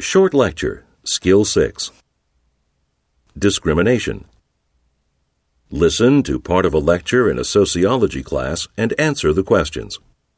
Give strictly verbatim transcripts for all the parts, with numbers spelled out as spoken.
Short lecture, Skill six. Discrimination. Listen to part of a lecture in a sociology class and answer the questions.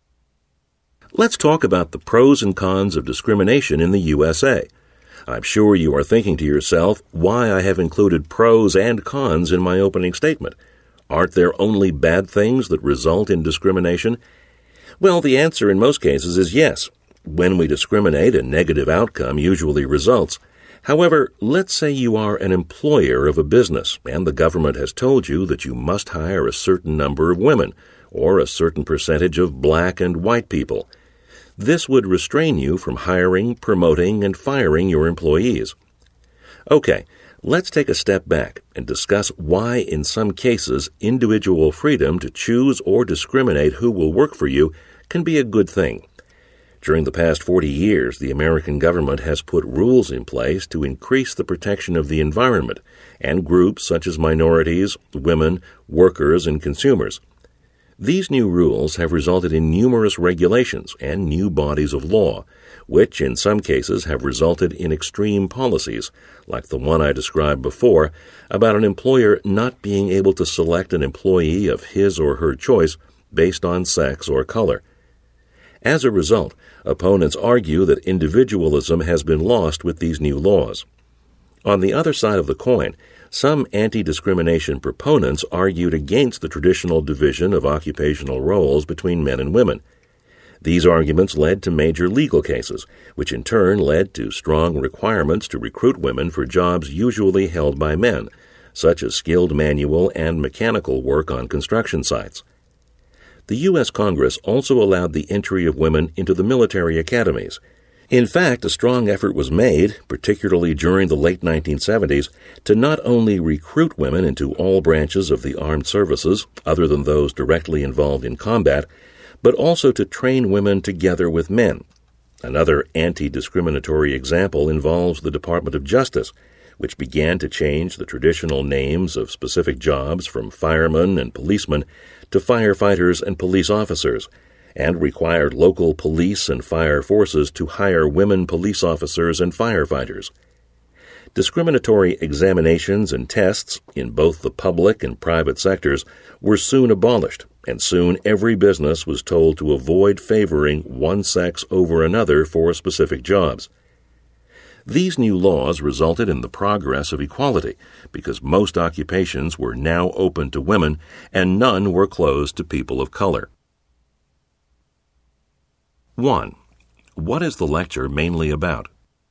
Let's talk about the pros and cons of discrimination in the U S A. I'm sure you are thinking to yourself why I have included pros and cons in my opening statement. Aren't there only bad things that result in discrimination? Well, the answer in most cases is yes. When we discriminate, a negative outcome usually results. However, let's say you are an employer of a business and the government has told you that you must hire a certain number of women or a certain percentage of black and white people. This would restrain you from hiring, promoting, and firing your employees. Okay, let's take a step back and discuss why in some cases individual freedom to choose or discriminate who will work for you can be a good thing. During the past forty years, the American government has put rules in place to increase the protection of the environment and groups such as minorities, women, workers, and consumers. These new rules have resulted in numerous regulations and new bodies of law, which in some cases have resulted in extreme policies, like the one I described before about an employer not being able to select an employee of his or her choice based on sex or color. As a result, opponents argue that individualism has been lost with these new laws. On the other side of the coin, some anti-discrimination proponents argued against the traditional division of occupational roles between men and women. These arguments led to major legal cases, which in turn led to strong requirements to recruit women for jobs usually held by men, such as skilled manual and mechanical work on construction sites. The U S Congress also allowed the entry of women into the military academies. In fact, a strong effort was made, particularly during the late nineteen seventies, to not only recruit women into all branches of the armed services, other than those directly involved in combat, but also to train women together with men. Another anti-discriminatory example involves the Department of Justice, which began to change the traditional names of specific jobs from firemen and policemen to firefighters and police officers, and required local police and fire forces to hire women police officers and firefighters. Discriminatory examinations and tests in both the public and private sectors were soon abolished, and soon every business was told to avoid favoring one sex over another for specific jobs. These new laws resulted in the progress of equality because most occupations were now open to women and none were closed to people of color. one. What is the lecture mainly about?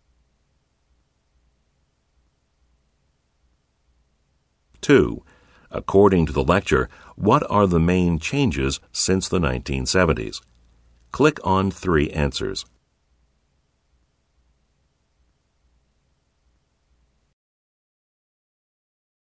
two. According to the lecture, what are the main changes since the nineteen seventies? Click on three answers.